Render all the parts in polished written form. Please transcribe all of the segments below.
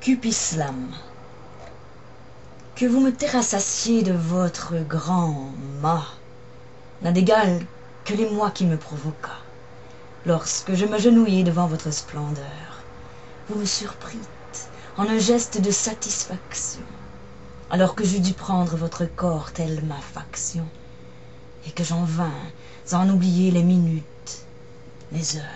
Cupid-Slam, que vous me terrassassiez de votre grand mât n'a d'égal que l'émoi qui me provoqua. Lorsque je m'agenouillai devant votre splendeur, vous me surprîtes en un geste de satisfaction, alors que j'eus dû prendre votre corps telle ma faction, et que j'en vins en oublier les minutes, les heures.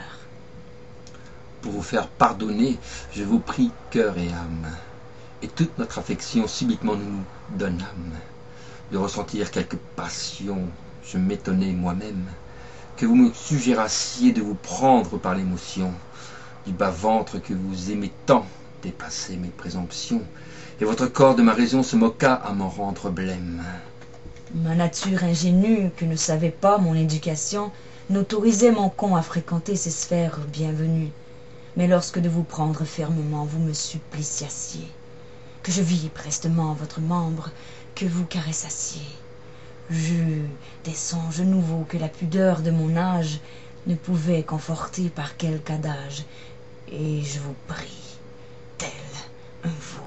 Pour vous faire pardonner, je vous prie cœur et âme, et toute notre affection subitement nous donnâmes. De ressentir quelque passion, je m'étonnais moi-même, que vous me suggérassiez de vous prendre par l'émotion, du bas-ventre que vous aimez tant dépassait mes présomptions, et votre corps de ma raison se moqua à m'en rendre blême. Ma nature ingénue, que ne savait pas mon éducation, n'autorisait mon con à fréquenter ces sphères bienvenues. Mais lorsque de vous prendre fermement vous me suppliciassiez, que je vis prestement votre membre, que vous caressassiez, j'eus des songes nouveaux que la pudeur de mon âge ne pouvait conforter par quelque adage, et je vous pris, tel un veau.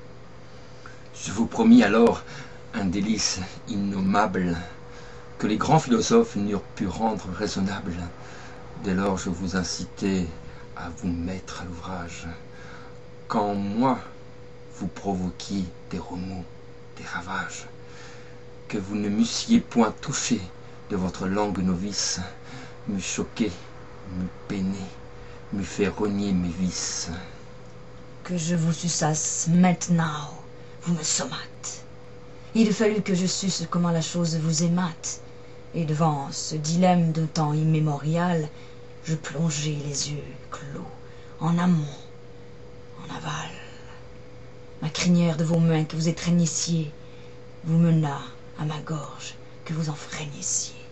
Je vous promis alors un délice innommable, que les grands philosophes n'eurent pu rendre raisonnable. Dès lors je vous incitais à vous mettre à l'ouvrage, quand moi vous provoquiez des remous, des ravages, que vous ne m'eussiez point touché de votre langue novice, m'eût choqué, m'eût peiné, m'eût fait renier mes vices. Que je vous suçasse maintenant, vous me sommâtes. Il fallut que je susse comment la chose vous aimât, et devant ce dilemme d'un temps immémorial, je plongeai les yeux clos, en amont, en aval. Ma crinière de vos mains que vous étreignissiez vous mena à ma gorge que vous enfreignissiez.